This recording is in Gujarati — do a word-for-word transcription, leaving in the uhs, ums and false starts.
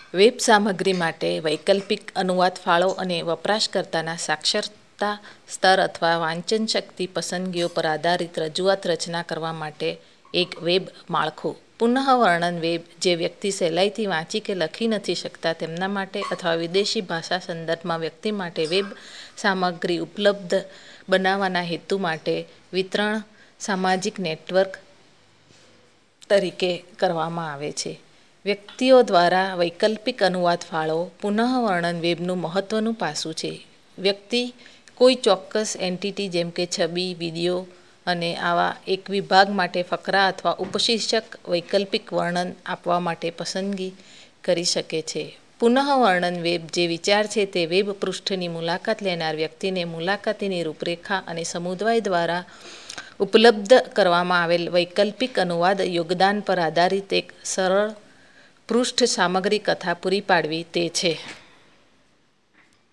વેબ સામગ્રી માટે વૈકલ્પિક અનુવાદ ફાળો અને વપરાશકર્તાના સાક્ષરતા સ્તર અથવા વાંચન શક્તિ પસંદગીઓ પર આધારિત રજૂઆત રચના કરવા માટે એક વેબ માળખું. પુનઃવર્ણન વેબ, જે વ્યક્તિ સહેલાઈથી વાંચી કે લખી નથી શકતા તેમના માટે અથવા વિદેશી ભાષા સંદર્ભમાં વ્યક્તિ માટે વેબ સામગ્રી ઉપલબ્ધ બનાવવાના હેતુ માટે વિતરણ સામાજિક નેટવર્ક તરીકે કરવામાં આવે છે. વ્યક્તિઓ દ્વારા વૈકલ્પિક અનુવાદ ફાળો પુનઃવર્ણન વેબનું મહત્વનું પાસું છે. વ્યક્તિ કોઈ ચોક્કસ એન્ટિટી જેમ કે છબી, વિડિયો અને આવા એક વિભાગ માટે ફકરા અથવા ઉપશીર્ષક વૈકલ્પિક વર્ણન આપવા માટે પસંદગી કરી શકે છે. પુનઃવર્ણન વેબ, જે વિચાર છે તે વેબ પૃષ્ઠની મુલાકાત લેનાર વ્યક્તિને મુલાકાતીની રૂપરેખા અને સમુદાય દ્વારા ઉપલબ્ધ કરવામાં આવેલ વૈકલ્પિક અનુવાદ યોગદાન પર આધારિત એક સરળ પૃષ્ઠ સામગ્રી કથા પૂરી પાડવી તે છે.